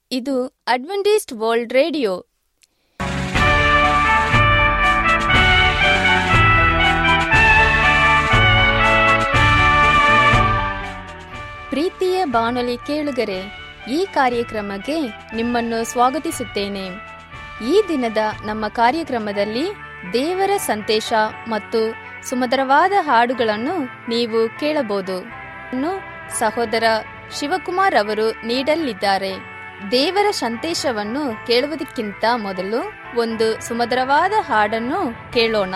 ಇದು Adventist World radio. ಪ್ರೀತಿಯ ಬಾನುಲಿ ಕೇಳುಗರೆ, ಈ ಕಾರ್ಯಕ್ರಮಕ್ಕೆ ನಿಮ್ಮನ್ನು ಸ್ವಾಗತಿಸುತ್ತೇನೆ. ಈ ದಿನದ ನಮ್ಮ ಕಾರ್ಯಕ್ರಮದಲ್ಲಿ ದೇವರ ಸಂದೇಶ ಮತ್ತು ಸುಮಧುರವಾದ ಹಾಡುಗಳನ್ನು ನೀವು ಕೇಳಬಹುದು. ಸಹೋದರ ಶಿವಕುಮಾರ್ ಅವರು ನೀಡಲಿದ್ದಾರೆ. ದೇವರ ಸಂದೇಶವನ್ನು ಕೇಳುವುದಕ್ಕಿಂತ ಮೊದಲು ಒಂದು ಸುಮಧುರವಾದ ಹಾಡನ್ನು ಕೇಳೋಣ.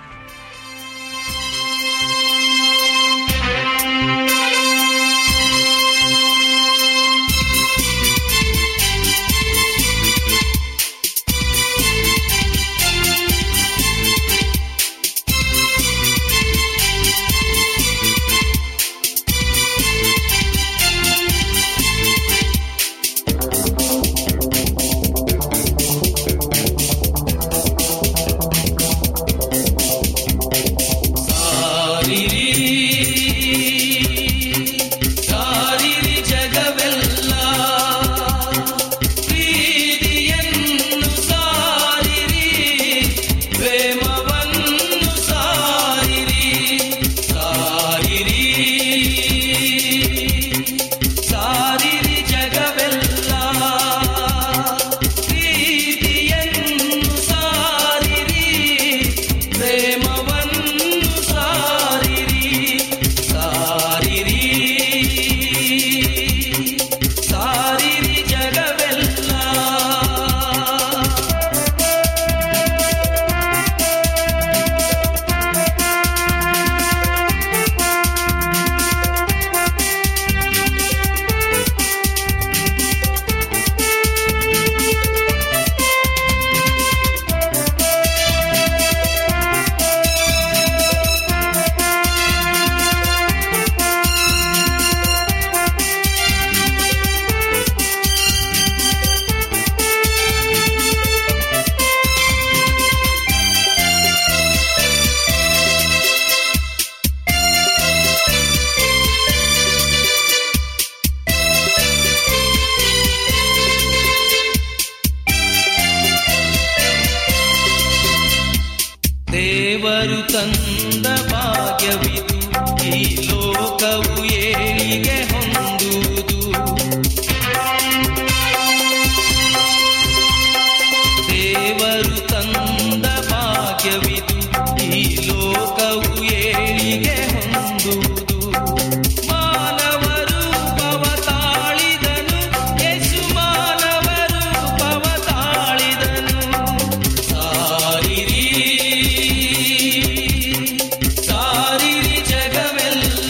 ದೇವರು ತಂದ ಭಾಗ್ಯವಿದು, ಈ ಲೋಕವು ಏಳಿಗೆ ಹೊಂದುವುದು. ದೇವರು ತಂದ ಭಾಗ್ಯವಿದು, ಈ ಲೋಕವು ಏಳಿಗೆ ಹೊಂದುವುದು. ಮಾನವರು ಪವ ತಾಳಿದನು, ಯೇಸು ಮಾನವರು ಪವ ತಾಳಿದನು. ಸಾರಿರಿ ಜಗವೆಲ್ಲ,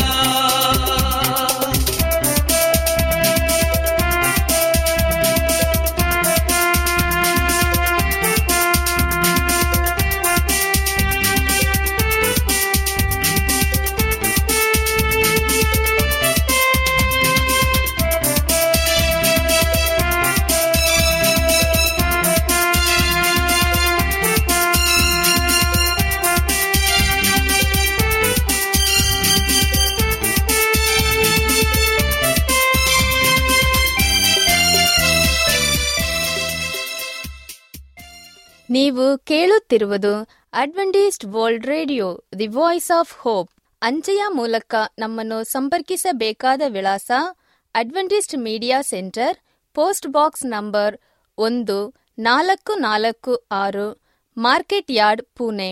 ನೀವು ಕೇಳುತ್ತಿರುವುದು Adventist World Radio, the Voice of Hope. ಅಂಚೆಯ ಮೂಲಕ ನಮ್ಮನ್ನು ಸಂಪರ್ಕಿಸಬೇಕಾದ ವಿಳಾಸ: Adventist Media Centre, Post Box Number 1446, Market Yard, Pune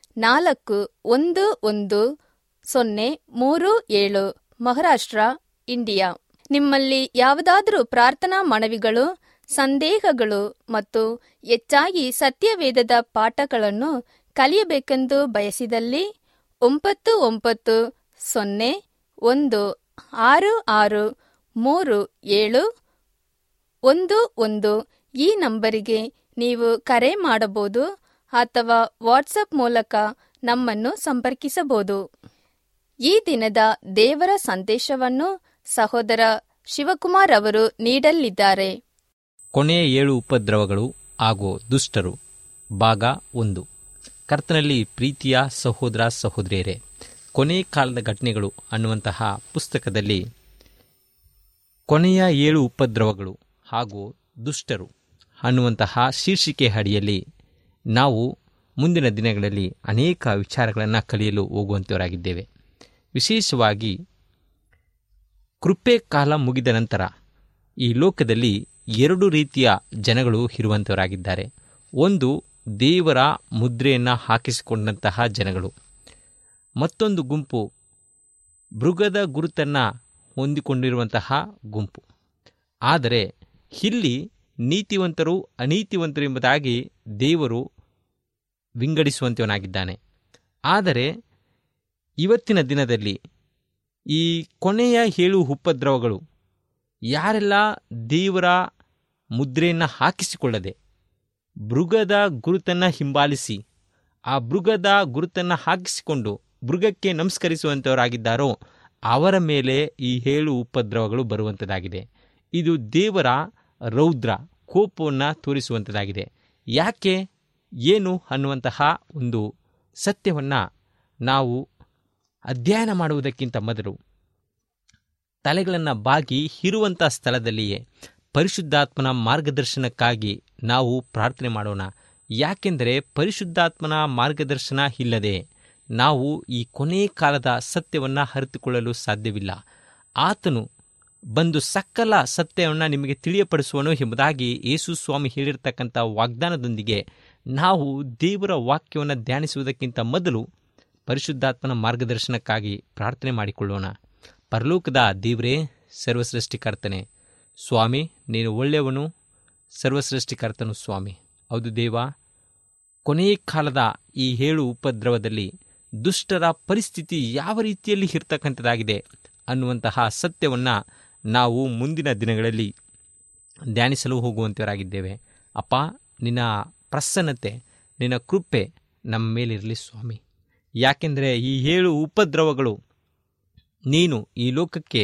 411037, Maharashtra, India. ನಿಮ್ಮಲ್ಲಿ ಯಾವುದಾದರೂ ಪ್ರಾರ್ಥನಾ ಮನವಿಗಳು, ಸಂದೇಹಗಳು ಮತ್ತು ಹೆಚ್ಚಾಗಿ ಸತ್ಯವೇದದ ಪಾಠಗಳನ್ನು ಕಲಿಯಬೇಕೆಂದು ಬಯಸಿದಲ್ಲಿ 9916637711 ಈ ನಂಬರಿಗೆ ನೀವು ಕರೆ ಮಾಡಬಹುದು ಅಥವಾ ವಾಟ್ಸಪ್ ಮೂಲಕ ನಮ್ಮನ್ನು ಸಂಪರ್ಕಿಸಬಹುದು. ಈ ದಿನದ ದೇವರ ಸಂದೇಶವನ್ನು ಸಹೋದರ ಶಿವಕುಮಾರ್ ಅವರು ನೀಡಲಿದ್ದಾರೆ. ಕೊನೆಯ 7 ಉಪದ್ರವಗಳು ಹಾಗೂ ದುಷ್ಟರು, ಭಾಗ 1. ಕರ್ತನಲ್ಲಿ ಪ್ರೀತಿಯ ಸಹೋದರ ಸಹೋದರಿಯರೇ, ಕೊನೆ ಕಾಲದ ಘಟನೆಗಳು ಅನ್ನುವಂತಹ ಪುಸ್ತಕದಲ್ಲಿ ಕೊನೆಯ 7 ಉಪದ್ರವಗಳು ಹಾಗೂ ದುಷ್ಟರು ಅನ್ನುವಂತಹ ಶೀರ್ಷಿಕೆ ಅಡಿಯಲ್ಲಿ ನಾವು ಮುಂದಿನ ದಿನಗಳಲ್ಲಿ ಅನೇಕ ವಿಚಾರಗಳನ್ನು ಕಲಿಯಲು ಹೋಗುವಂಥವರಾಗಿದ್ದೇವೆ. ವಿಶೇಷವಾಗಿ ಕೃಪೆ ಕಾಲ ಮುಗಿದ ನಂತರ ಈ ಲೋಕದಲ್ಲಿ 2 ರೀತಿಯ ಜನಗಳು ಇರುವಂಥವರಾಗಿದ್ದಾರೆ. ಒಂದು ದೇವರ ಮುದ್ರೆಯನ್ನು ಹಾಕಿಸಿಕೊಂಡಂತಹ ಜನಗಳು, ಮತ್ತೊಂದು ಗುಂಪು ಮೃಗದ ಗುರುತನ್ನು ಹೊಂದಿಕೊಂಡಿರುವಂತಹ ಗುಂಪು. ಆದರೆ ಇಲ್ಲಿ ನೀತಿವಂತರು ಅನೀತಿವಂತರು ಎಂಬುದಾಗಿ ದೇವರು ವಿಂಗಡಿಸುವಂತವನಾಗಿದ್ದಾನೆ. ಆದರೆ ಇವತ್ತಿನ ದಿನದಲ್ಲಿ ಈ ಕೊನೆಯ 7 ಉಪದ್ರವಗಳು ಯಾರೆಲ್ಲ ದೇವರ ಮುದ್ರೆಯನ್ನು ಹಾಕಿಸಿಕೊಳ್ಳದೆ ಮೃಗದ ಗುರುತನ್ನು ಹಿಂಬಾಲಿಸಿ ಆ ಮೃಗದ ಗುರುತನ್ನು ಹಾಕಿಸಿಕೊಂಡು ಮೃಗಕ್ಕೆ ನಮಸ್ಕರಿಸುವಂಥವರಾಗಿದ್ದಾರೋ ಅವರ ಮೇಲೆ ಈ 7 ಉಪದ್ರವಗಳು ಬರುವಂಥದ್ದಾಗಿದೆ. ಇದು ದೇವರ ರೌದ್ರ ಕೋಪವನ್ನು ತೋರಿಸುವಂಥದ್ದಾಗಿದೆ. ಯಾಕೆ ಏನು ಅನ್ನುವಂತಹ ಒಂದು ಸತ್ಯವನ್ನು ನಾವು ಅಧ್ಯಯನ ಮಾಡುವುದಕ್ಕಿಂತ ಮೊದಲು ತಲೆಗಳನ್ನು ಬಾಗಿ ಇರುವಂಥ ಸ್ಥಳದಲ್ಲಿಯೇ ಪರಿಶುದ್ಧಾತ್ಮನ ಮಾರ್ಗದರ್ಶನಕ್ಕಾಗಿ ನಾವು ಪ್ರಾರ್ಥನೆ ಮಾಡೋಣ. ಯಾಕೆಂದರೆ ಪರಿಶುದ್ಧಾತ್ಮನ ಮಾರ್ಗದರ್ಶನ ಇಲ್ಲದೆ ನಾವು ಈ ಕೊನೆ ಕಾಲದ ಸತ್ಯವನ್ನು ಅರಿತುಕೊಳ್ಳಲು ಸಾಧ್ಯವಿಲ್ಲ. ಆತನು ಬಂದು ಸಕಲ ಸತ್ಯವನ್ನು ನಿಮಗೆ ತಿಳಿಯಪಡಿಸುವನು ಎಂಬುದಾಗಿ ಯೇಸು ಸ್ವಾಮಿ ಹೇಳಿರ್ತಕ್ಕಂಥ ವಾಗ್ದಾನದೊಂದಿಗೆ ನಾವು ದೇವರ ವಾಕ್ಯವನ್ನು ಧ್ಯಾನಿಸುವುದಕ್ಕಿಂತ ಮೊದಲು ಪರಿಶುದ್ಧಾತ್ಮನ ಮಾರ್ಗದರ್ಶನಕ್ಕಾಗಿ ಪ್ರಾರ್ಥನೆ ಮಾಡಿಕೊಳ್ಳೋಣ. ಪರಲೋಕದ ದೇವರೇ, ಸರ್ವಸೃಷ್ಟಿಕರ್ತನೆ, ಸ್ವಾಮಿ ನೀನು ಒಳ್ಳೆಯವನು, ಸರ್ವಸೃಷ್ಟಿಕರ್ತನು ಸ್ವಾಮಿ. ಹೌದು ದೇವ, ಕೊನೆಯ ಕಾಲದ ಈ 7 ಉಪದ್ರವದಲ್ಲಿ ದುಷ್ಟರ ಪರಿಸ್ಥಿತಿ ಯಾವ ರೀತಿಯಲ್ಲಿ ಇರ್ತಕ್ಕಂಥದ್ದಾಗಿದೆ ಅನ್ನುವಂತಹ ಸತ್ಯವನ್ನು ನಾವು ಮುಂದಿನ ದಿನಗಳಲ್ಲಿ ಧ್ಯಾನಿಸಲು ಹೋಗುವಂತವರಾಗಿದ್ದೇವೆ. ಅಪ್ಪ, ನಿನ್ನ ಪ್ರಸನ್ನತೆ, ನಿನ್ನ ಕೃಪೆ ನಮ್ಮ ಮೇಲಿರಲಿ ಸ್ವಾಮಿ. ಯಾಕೆಂದರೆ ಈ 7 ಉಪದ್ರವಗಳು ನೀನು ಈ ಲೋಕಕ್ಕೆ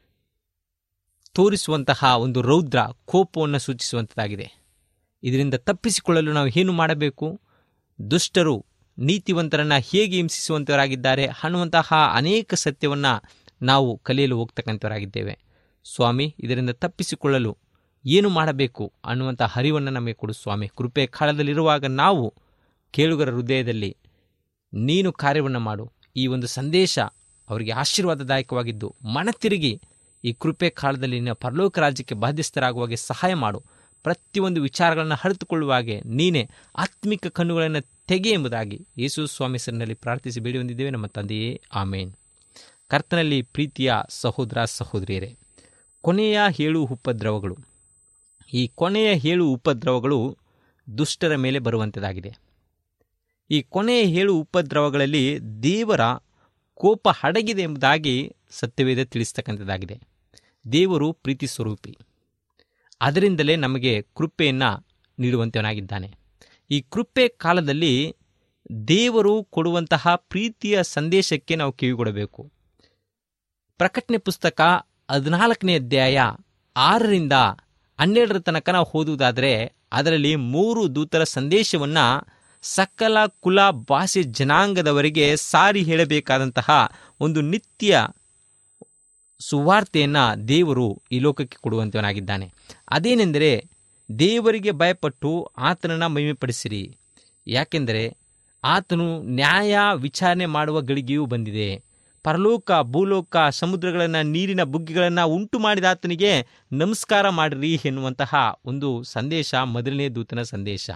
ತೋರಿಸುವಂತಹ ಒಂದು ರೌದ್ರ ಕೋಪವನ್ನು ಸೂಚಿಸುವಂಥದ್ದಾಗಿದೆ. ಇದರಿಂದ ತಪ್ಪಿಸಿಕೊಳ್ಳಲು ನಾವು ಏನು ಮಾಡಬೇಕು? ದುಷ್ಟರು ನೀತಿವಂತರನ್ನು ಹೇಗೆ ಹಿಂಸಿಸುವಂಥವರಾಗಿದ್ದಾರೆ ಅನ್ನುವಂತಹ ಅನೇಕ ಸತ್ಯವನ್ನು ನಾವು ಕಲಿಯಲು ಹೋಗ್ತಕ್ಕಂಥವರಾಗಿದ್ದೇವೆ. ಸ್ವಾಮಿ, ಇದರಿಂದ ತಪ್ಪಿಸಿಕೊಳ್ಳಲು ಏನು ಮಾಡಬೇಕು ಅನ್ನುವಂಥ ಅರಿವನ್ನು ನಮಗೆ ಕೊಡು ಸ್ವಾಮಿ. ಕೃಪೆ ಕಾಲದಲ್ಲಿರುವಾಗ ನಾವು ಕೇಳುಗರ ಹೃದಯದಲ್ಲಿ ನೀನು ಕಾರ್ಯವನ್ನು ಮಾಡು. ಈ ಒಂದು ಸಂದೇಶ ಅವರಿಗೆ ಆಶೀರ್ವಾದದಾಯಕವಾಗಿದ್ದು ಮನತಿರುಗಿ ಈ ಕೃಪೆ ಕಾಲದಲ್ಲಿ ನಿನ್ನ ಪರಲೋಕ ರಾಜ್ಯಕ್ಕೆ ಬಾಧ್ಯಸ್ಥರಾಗುವಾಗೆ ಸಹಾಯ ಮಾಡು. ಪ್ರತಿಯೊಂದು ವಿಚಾರಗಳನ್ನು ಅರಿತುಕೊಳ್ಳುವಾಗೆ ನೀನೇ ಆತ್ಮಿಕ ಕಣ್ಣುಗಳನ್ನು ತೆಗೆ ಎಂಬುದಾಗಿ ಯೇಸು ಸ್ವಾಮಿ ಹೆಸರಿನಲ್ಲಿ ಪ್ರಾರ್ಥಿಸಿ ಬೇಡಿ ಹೊಂದಿದ್ದೇವೆ ನಮ್ಮ ತಂದೆಯೇ, ಆಮೇನ್. ಕರ್ತನಲ್ಲಿ ಪ್ರೀತಿಯ ಸಹೋದರ ಸಹೋದರಿಯರೇ, ಕೊನೆಯ 7 ಉಪದ್ರವಗಳು, ಈ ಕೊನೆಯ 7 ಉಪದ್ರವಗಳು ದುಷ್ಟರ ಮೇಲೆ ಬರುವಂಥದ್ದಾಗಿದೆ. ಈ ಕೊನೆಯ 7 ಉಪದ್ರವಗಳಲ್ಲಿ ದೇವರ ಕೋಪ ಅಡಗಿದೆ ಎಂಬುದಾಗಿ ಸತ್ಯವೇದ ತಿಳಿಸ್ತಕ್ಕಂಥದ್ದಾಗಿದೆ. ದೇವರು ಪ್ರೀತಿ ಸ್ವರೂಪಿ, ಅದರಿಂದಲೇ ನಮಗೆ ಕೃಪೆಯನ್ನು ನೀಡುವಂತವನಾಗಿದ್ದಾನೆ. ಈ ಕೃಪೆ ಕಾಲದಲ್ಲಿ ದೇವರು ಕೊಡುವಂತಹ ಪ್ರೀತಿಯ ಸಂದೇಶಕ್ಕೆ ನಾವು ಕಿವಿಗೊಡಬೇಕು. ಪ್ರಕಟಣೆ ಪುಸ್ತಕ 14ನೇ ಅಧ್ಯಾಯ 6ರಿಂದ 12 ತನಕ ನಾವು ಓದುವುದಾದರೆ ಅದರಲ್ಲಿ 3 ದೂತರ ಸಂದೇಶವನ್ನು ಸಕಲ ಕುಲ ಭಾಷೆ ಜನಾಂಗದವರಿಗೆ ಸಾರಿ ಹೇಳಬೇಕಾದಂತಹ ಒಂದು ನಿತ್ಯ ಸುವಾರ್ತೆಯನ್ನು ದೇವರು ಈ ಲೋಕಕ್ಕೆ ಕೊಡುವಂತವನಾಗಿದ್ದಾನೆ. ಅದೇನೆಂದರೆ, ದೇವರಿಗೆ ಭಯಪಟ್ಟು ಆತನನ್ನು ಮಹಿಮೆಪಡಿಸಿರಿ, ಯಾಕೆಂದರೆ ಆತನು ನ್ಯಾಯ ವಿಚಾರಣೆ ಮಾಡುವ ಗಳಿಗೆಯೂ ಬಂದಿದೆ. ಪರಲೋಕ ಭೂಲೋಕ ಸಮುದ್ರಗಳನ್ನು ನೀರಿನ ಬುಗ್ಗೆಗಳನ್ನು ಉಂಟು ಮಾಡಿದ ಆತನಿಗೆ ನಮಸ್ಕಾರ ಮಾಡಿರಿ ಎನ್ನುವಂತಹ ಒಂದು ಸಂದೇಶ ಮೊದಲನೇ ದೂತನ ಸಂದೇಶ.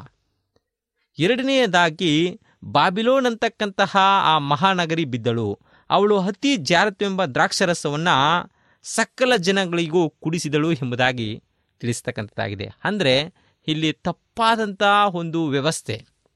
ಎರಡನೆಯದಾಗಿ, ಬಾಬಿಲೋನ್ ಅಂತಕ್ಕಂತಹ ಆ ಮಹಾನಗರಿ ಬಿದ್ದಳು, ಅವಳು ಅತಿ ಜಾರತ್ವೆಂಬ ದ್ರಾಕ್ಷರಸವನ್ನು ಸಕಲ ಜನಗಳಿಗೂ ಕುಡಿಸಿದಳು ಎಂಬುದಾಗಿ ತಿಳಿಸ್ತಕ್ಕಂಥದ್ದಾಗಿದೆ. ಅಂದರೆ ಇಲ್ಲಿ ತಪ್ಪಾದಂಥ ಒಂದು ವ್ಯವಸ್ಥೆ,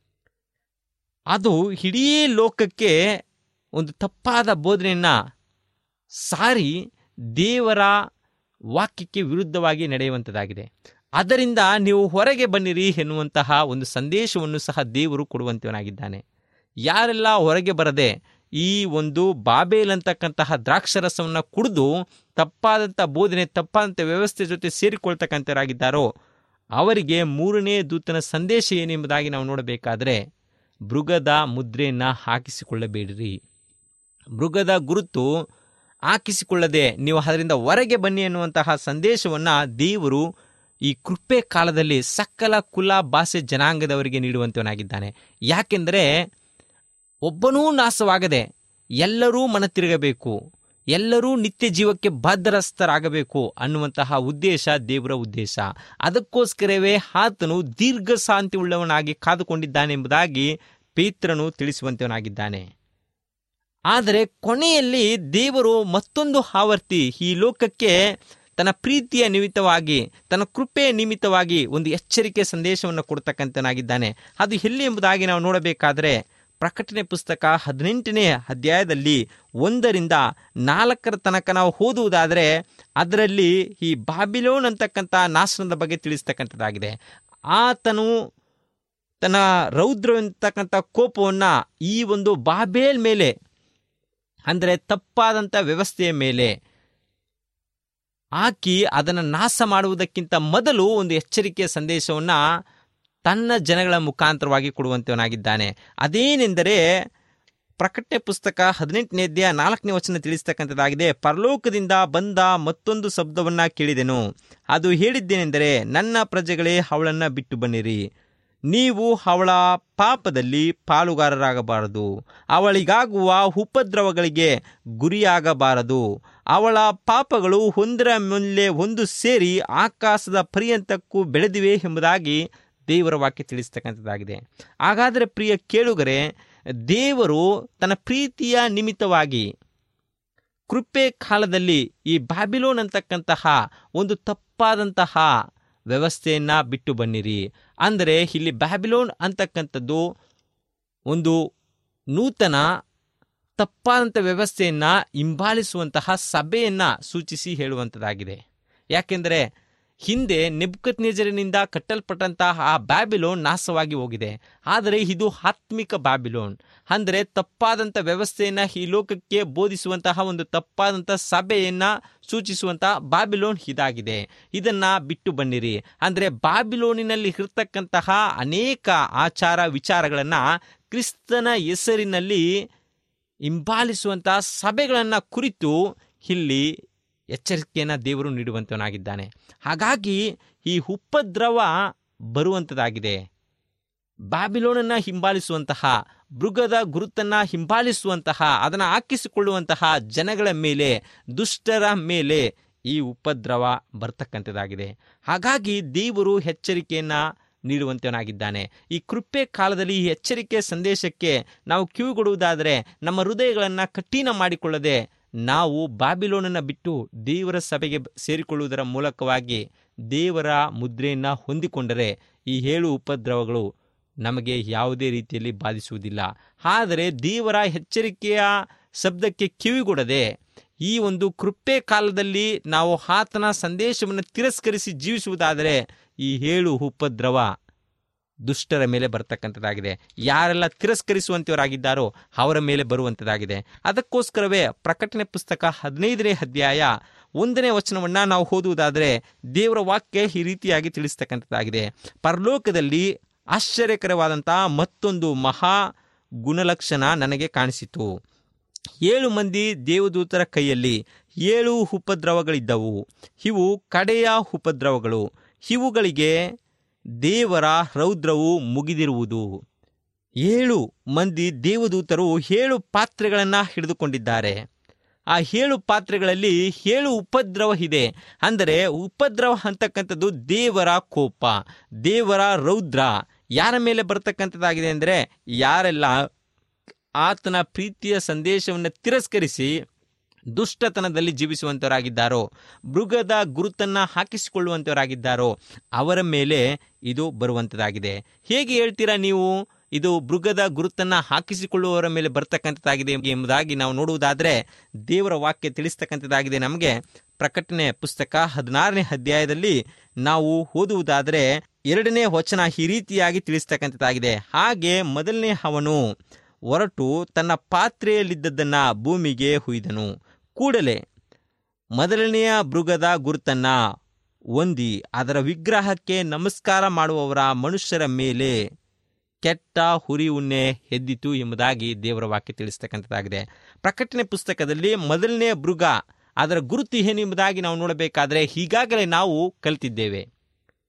ಅದು ಇಡೀ ಲೋಕಕ್ಕೆ ಒಂದು ತಪ್ಪಾದ ಬೋಧನೆಯನ್ನು ಸಾರಿ ದೇವರ ವಾಕ್ಯಕ್ಕೆ ವಿರುದ್ಧವಾಗಿ ನಡೆಯುವಂಥದ್ದಾಗಿದೆ. ಅದರಿಂದ ನೀವು ಹೊರಗೆ ಬನ್ನಿರಿ ಎನ್ನುವಂತಹ ಒಂದು ಸಂದೇಶವನ್ನು ಸಹ ದೇವರು ಕೊಡುವಂತವನಾಗಿದ್ದಾನೆ. ಯಾರೆಲ್ಲ ಹೊರಗೆ ಬರದೆ ಈ ಒಂದು ಬಾಬೇಲ್ ಅಂತಕ್ಕಂತಹ ದ್ರಾಕ್ಷರಸವನ್ನು ಕುಡಿದು ತಪ್ಪಾದಂಥ ಬೋಧನೆ, ತಪ್ಪಾದಂಥ ವ್ಯವಸ್ಥೆ ಜೊತೆ ಸೇರಿಕೊಳ್ತಕ್ಕಂಥವರಾಗಿದ್ದಾರೋ ಅವರಿಗೆ 3ನೇ ದೂತನ ಸಂದೇಶ ಏನೆಂಬುದಾಗಿ ನಾವು ನೋಡಬೇಕಾದರೆ, ಮೃಗದ ಮುದ್ರೆಯನ್ನು ಹಾಕಿಸಿಕೊಳ್ಳಬೇಡಿರಿ. ಮೃಗದ ಗುರುತು ಹಾಕಿಸಿಕೊಳ್ಳದೆ ನೀವು ಅದರಿಂದ ಹೊರಗೆ ಬನ್ನಿ ಎನ್ನುವಂತಹ ಸಂದೇಶವನ್ನು ದೇವರು ಈ ಕೃಪೆ ಕಾಲದಲ್ಲಿ ಸಕಲ ಕುಲ ಭಾಷೆ ಜನಾಂಗದವರಿಗೆ ನೀಡುವಂತವನಾಗಿದ್ದಾನೆ. ಯಾಕೆಂದರೆ ಒಬ್ಬನೂ ನಾಶವಾಗದೆ ಎಲ್ಲರೂ ಮನ ತಿರುಗಬೇಕು, ಎಲ್ಲರೂ ನಿತ್ಯ ಜೀವಕ್ಕೆ ಬಾಧ್ಯರಸ್ಥರಾಗಬೇಕು ಅನ್ನುವಂತಹ ಉದ್ದೇಶ ದೇವರ ಉದ್ದೇಶ. ಅದಕ್ಕೋಸ್ಕರವೇ ಆತನು ದೀರ್ಘ ಶಾಂತಿ ಉಳ್ಳವನಾಗಿ ಕಾದುಕೊಂಡಿದ್ದಾನೆ ಎಂಬುದಾಗಿ ಪೇತ್ರನು ತಿಳಿಸುವಂತವನಾಗಿದ್ದಾನೆ. ಆದರೆ ಕೊನೆಯಲ್ಲಿ ದೇವರು ಮತ್ತೊಂದು ಆವರ್ತಿ ಈ ಲೋಕಕ್ಕೆ ತನ್ನ ಪ್ರೀತಿಯ ನಿಮಿತ್ತವಾಗಿ, ತನ್ನ ಕೃಪೆಯ ನಿಮಿತ್ತವಾಗಿ ಒಂದು ಎಚ್ಚರಿಕೆ ಸಂದೇಶವನ್ನು ಕೊಡ್ತಕ್ಕಂಥನಾಗಿದ್ದಾನೆ. ಅದು ಎಲ್ಲಿ ಎಂಬುದಾಗಿ ನಾವು ನೋಡಬೇಕಾದರೆ ಪ್ರಕಟಣೆ ಪುಸ್ತಕ 18ನೇ ಅಧ್ಯಾಯದಲ್ಲಿ 1-4 ತನಕ ನಾವು ಓದುವುದಾದರೆ ಅದರಲ್ಲಿ ಈ ಬಾಬಿಲೋನ್ ಅಂತಕ್ಕಂಥ ನಾಶನದ ಬಗ್ಗೆ ತಿಳಿಸ್ತಕ್ಕಂಥದ್ದಾಗಿದೆ. ಆತನು ತನ್ನ ರೌದ್ರವೆಂತಕ್ಕಂಥ ಕೋಪವನ್ನು ಈ ಒಂದು ಬಾಬೇಲ್ ಮೇಲೆ, ಅಂದರೆ ತಪ್ಪಾದಂಥ ವ್ಯವಸ್ಥೆಯ ಮೇಲೆ ಹಾಕಿ ಅದನ್ನು ನಾಶ ಮಾಡುವುದಕ್ಕಿಂತ ಮೊದಲು ಒಂದು ಎಚ್ಚರಿಕೆಯ ಸಂದೇಶವನ್ನು ತನ್ನ ಜನಗಳ ಮುಖಾಂತರವಾಗಿ ಕೊಡುವಂತವನಾಗಿದ್ದಾನೆ. ಅದೇನೆಂದರೆ ಪ್ರಕಟಣೆ ಪುಸ್ತಕ 18ನೇ ಅಧ್ಯಾಯ 4ನೇ ವಚನ ತಿಳಿಸ್ತಕ್ಕಂಥದ್ದಾಗಿದೆ. ಪರಲೋಕದಿಂದ ಬಂದ ಮತ್ತೊಂದು ಶಬ್ದವನ್ನು ಕೇಳಿದೆನು. ಅದು ಹೇಳಿದ್ದೇನೆಂದರೆ, ನನ್ನ ಪ್ರಜೆಗಳೇ, ಅವಳನ್ನು ಬಿಟ್ಟು ಬನ್ನಿರಿ. ನೀವು ಅವಳ ಪಾಪದಲ್ಲಿ ಪಾಲುಗಾರರಾಗಬಾರದು, ಅವಳಿಗಾಗುವ ಉಪದ್ರವಗಳಿಗೆ ಗುರಿಯಾಗಬಾರದು. ಅವಳ ಪಾಪಗಳು ಒಂದರ ಮೇಲೆ ಒಂದು ಸೇರಿ ಆಕಾಶದ ಪರ್ಯಂತಕ್ಕೂ ಬೆಳೆದಿವೆ ಎಂಬುದಾಗಿ ದೇವರ ವಾಕ್ಯ ತಿಳಿಸ್ತಕ್ಕಂಥದ್ದಾಗಿದೆ. ಹಾಗಾದರೆ ಪ್ರಿಯ ಕೇಳುಗರೆ, ದೇವರು ತನ್ನ ಪ್ರೀತಿಯ ನಿಮಿತ್ತವಾಗಿ ಕೃಪೆ ಕಾಲದಲ್ಲಿ ಈ ಬಾಬಿಲೋನ್ ಅಂತಕ್ಕಂತಹ ಒಂದು ತಪ್ಪಾದಂತಹ ವ್ಯವಸ್ಥೆಯನ್ನು ಬಿಟ್ಟು ಬನ್ನಿರಿ. ಅಂದರೆ ಇಲ್ಲಿ ಬಾಬಿಲೋನ್ ಅಂತಕ್ಕಂಥದ್ದು ಒಂದು ನೂತನ ತಪ್ಪಾದಂಥ ವ್ಯವಸ್ಥೆಯನ್ನು ಹಿಂಬಾಲಿಸುವಂತಹ ಸಭೆಯನ್ನು ಸೂಚಿಸಿ ಹೇಳುವಂಥದ್ದಾಗಿದೆ. ಯಾಕೆಂದರೆ ಹಿಂದೆ ನೆಬೂಕದ್ನೆಚ್ಚರನಿಂದ ಕಟ್ಟಲ್ಪಟ್ಟಂತಹ ಆ ಬ್ಯಾಬಿಲೋನ್ ನಾಶವಾಗಿ ಹೋಗಿದೆ. ಆದರೆ ಇದು ಆತ್ಮಿಕ ಬ್ಯಾಬಿಲೋನ್, ಅಂದರೆ ತಪ್ಪಾದಂಥ ವ್ಯವಸ್ಥೆಯನ್ನು ಈ ಲೋಕಕ್ಕೆ ಬೋಧಿಸುವಂತಹ ಒಂದು ತಪ್ಪಾದಂಥ ಸಭೆಯನ್ನು ಸೂಚಿಸುವಂತಹ ಬಾಬಿಲೋನ್ ಇದಾಗಿದೆ. ಇದನ್ನು ಬಿಟ್ಟು ಬನ್ನಿರಿ. ಅಂದರೆ ಬಾಬಿಲೋನಿನಲ್ಲಿ ಇರ್ತಕ್ಕಂತಹ ಅನೇಕ ಆಚಾರ ವಿಚಾರಗಳನ್ನು ಕ್ರಿಸ್ತನ ಹೆಸರಿನಲ್ಲಿ ಹಿಂಬಾಲಿಸುವಂತಹ ಸಭೆಗಳನ್ನು ಕುರಿತು ಇಲ್ಲಿ ಎಚ್ಚರಿಕೆಯನ್ನು ದೇವರು ನೀಡುವಂತವನಾಗಿದ್ದಾನೆ. ಹಾಗಾಗಿ ಈ ಉಪದ್ರವ ಬರುವಂಥದ್ದಾಗಿದೆ. ಬಾಬಿಲೋನನ್ನು ಹಿಂಬಾಲಿಸುವಂತಹ, ಮೃಗದ ಗುರುತನ್ನು ಹಿಂಬಾಲಿಸುವಂತಹ, ಅದನ್ನು ಹಾಕಿಸಿಕೊಳ್ಳುವಂತಹ ಜನಗಳ ಮೇಲೆ, ದುಷ್ಟರ ಮೇಲೆ ಈ ಉಪದ್ರವ ಬರ್ತಕ್ಕಂಥದ್ದಾಗಿದೆ. ಹಾಗಾಗಿ ದೇವರು ಎಚ್ಚರಿಕೆಯನ್ನು ನೀಡುವಂತವನಾಗಿದ್ದಾನೆ. ಈ ಕೃಪೆ ಕಾಲದಲ್ಲಿ ಈ ಎಚ್ಚರಿಕೆ ಸಂದೇಶಕ್ಕೆ ನಾವು ಕಿವಿಗೊಡುವುದಾದರೆ ನಮ್ಮ ಹೃದಯಗಳನ್ನು ಕಠಿಣ ಮಾಡಿಕೊಳ್ಳದೆ ನಾವು ಬಾಬಿಲೋನನ್ನು ಬಿಟ್ಟು ದೇವರ ಸಭೆಗೆ ಸೇರಿಕೊಳ್ಳುವುದರ ಮೂಲಕವಾಗಿ ದೇವರ ಮುದ್ರೆಯನ್ನು ಹೊಂದಿಕೊಂಡರೆ ಈ 7 ಉಪದ್ರವಗಳು ನಮಗೆ ಯಾವುದೇ ರೀತಿಯಲ್ಲಿ ಬಾಧಿಸುವುದಿಲ್ಲ. ಆದರೆ ದೇವರ ಎಚ್ಚರಿಕೆಯ ಶಬ್ದಕ್ಕೆ ಕಿವಿಗೊಡದೆ ಈ ಒಂದು ಕೃಪೆ ಕಾಲದಲ್ಲಿ ನಾವು ಆತನ ಸಂದೇಶವನ್ನು ತಿರಸ್ಕರಿಸಿ ಜೀವಿಸುವುದಾದರೆ ಈ 7 ಉಪದ್ರವ ದುಷ್ಟರ ಮೇಲೆ ಬರ್ತಕ್ಕಂಥದ್ದಾಗಿದೆ. ಯಾರೆಲ್ಲ ತಿರಸ್ಕರಿಸುವಂಥವರಾಗಿದ್ದಾರೋ ಅವರ ಮೇಲೆ ಬರುವಂಥದ್ದಾಗಿದೆ. ಅದಕ್ಕೋಸ್ಕರವೇ ಪ್ರಕಟಣೆ ಪುಸ್ತಕ 15ನೇ ಅಧ್ಯಾಯ 1ನೇ ವಚನವನ್ನು ನಾವು ಓದುವುದಾದರೆ ದೇವರ ವಾಕ್ಯ ಈ ರೀತಿಯಾಗಿ ತಿಳಿಸ್ತಕ್ಕಂಥದ್ದಾಗಿದೆ. ಪರಲೋಕದಲ್ಲಿ ಆಶ್ಚರ್ಯಕರವಾದಂತಹ ಮತ್ತೊಂದು ಮಹಾ ಗುಣಲಕ್ಷಣ ನನಗೆ ಕಾಣಿಸಿತು. 7 ಮಂದಿ ದೇವದೂತರ ಕೈಯಲ್ಲಿ 7 ಉಪದ್ರವಗಳಿದ್ದವು. ಇವು ಕಡೆಯ ಉಪದ್ರವಗಳು. ಇವುಗಳಿಗೆ ದೇವರ ರೌದ್ರವು ಮುಗಿದಿರುವುದು. 7 ಮಂದಿ ದೇವದೂತರು 7 ಪಾತ್ರೆಗಳನ್ನು ಹಿಡಿದುಕೊಂಡಿದ್ದಾರೆ. ಆ 7 ಪಾತ್ರೆಗಳಲ್ಲಿ 7 ಉಪದ್ರವ ಇದೆ. ಅಂದರೆ ಉಪದ್ರವ ಅಂತಕ್ಕಂಥದ್ದು ದೇವರ ಕೋಪ, ದೇವರ ರೌದ್ರ ಯಾರ ಮೇಲೆ ಬರ್ತಕ್ಕಂಥದ್ದಾಗಿದೆ ಅಂದರೆ ಯಾರೆಲ್ಲ ಆತನ ಪ್ರೀತಿಯ ಸಂದೇಶವನ್ನು ತಿರಸ್ಕರಿಸಿ ದುಷ್ಟತನದಲ್ಲಿ ಜೀವಿಸುವಂಥವರಾಗಿದ್ದಾರೋ, ಮೃಗದ ಗುರುತನ್ನು ಹಾಕಿಸಿಕೊಳ್ಳುವಂಥವರಾಗಿದ್ದಾರೋ ಅವರ ಮೇಲೆ ಇದು ಬರುವಂಥದ್ದಾಗಿದೆ. ಹೇಗೆ ಹೇಳ್ತೀರಾ ನೀವು ಇದು ಮೃಗದ ಗುರುತನ್ನು ಹಾಕಿಸಿಕೊಳ್ಳುವವರ ಮೇಲೆ ಬರ್ತಕ್ಕಂಥದ್ದಾಗಿದೆ ಎಂಬುದಾಗಿ ನಾವು ನೋಡುವುದಾದರೆ ದೇವರ ವಾಕ್ಯ ತಿಳಿಸ್ತಕ್ಕಂಥದ್ದಾಗಿದೆ. ನಮಗೆ ಪ್ರಕಟಣೆ ಪುಸ್ತಕ 16ನೇ ಅಧ್ಯಾಯದಲ್ಲಿ ನಾವು ಓದುವುದಾದರೆ 2ನೇ ವಚನ ಈ ರೀತಿಯಾಗಿ ತಿಳಿಸ್ತಕ್ಕಂಥದ್ದಾಗಿದೆ. ಹಾಗೆ ಮೊದಲನೇ ಅವನು ಹೊರಟು ತನ್ನ ಪಾತ್ರೆಯಲ್ಲಿದ್ದದ್ದನ್ನು ಭೂಮಿಗೆ ಹುಯ್ದನು. ಕೂಡಲೇ ಮೊದಲನೆಯ ಮೃಗದ ಗುರುತನ್ನು ಹೊಂದಿ ಅದರ ವಿಗ್ರಹಕ್ಕೆ ನಮಸ್ಕಾರ ಮಾಡುವವರ ಮನುಷ್ಯರ ಮೇಲೆ ಕೆಟ್ಟ ಹುರಿ ಉಣ್ಣೆ ಎದ್ದಿತು ಎಂಬುದಾಗಿ ದೇವರ ವಾಕ್ಯ ತಿಳಿಸ್ತಕ್ಕಂಥದ್ದಾಗಿದೆ. ಪ್ರಕಟಣೆ ಪುಸ್ತಕದಲ್ಲಿ ಮೊದಲನೇ ಮೃಗ ಅದರ ಗುರುತು ಏನು ಎಂಬುದಾಗಿ ನಾವು ನೋಡಬೇಕಾದ್ರೆ ಈಗಾಗಲೇ ನಾವು ಕಲಿತಿದ್ದೇವೆ.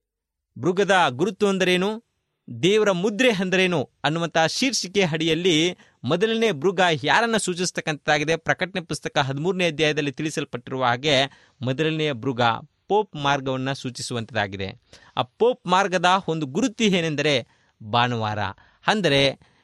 ಮೃಗದ ಗುರುತು ಅಂದರೇನು, ದೇವರ ಮುದ್ರೆ ಅಂದರೇನು ಅನ್ನುವಂಥ ಶೀರ್ಷಿಕೆ ಅಡಿಯಲ್ಲಿ ಮೊದಲನೇ ಮೃಗ ಯಾರನ್ನು ಸೂಚಿಸ್ತಕ್ಕಂಥದ್ದಾಗಿದೆ. ಪ್ರಕಟಣೆ ಪುಸ್ತಕ 13ನೇ ಅಧ್ಯಾಯದಲ್ಲಿ ತಿಳಿಸಲ್ಪಟ್ಟಿರುವ ಹಾಗೆ ಮೊದಲನೆಯ ಮೃಗ ಪೋಪ್ ಮಾರ್ಗವನ್ನು ಸೂಚಿಸುವಂಥದ್ದಾಗಿದೆ. ಆ ಪೋಪ್ ಮಾರ್ಗದ ಒಂದು ಗುರುತು ಏನೆಂದರೆ ಭಾನುವಾರ. ಅಂದರೆ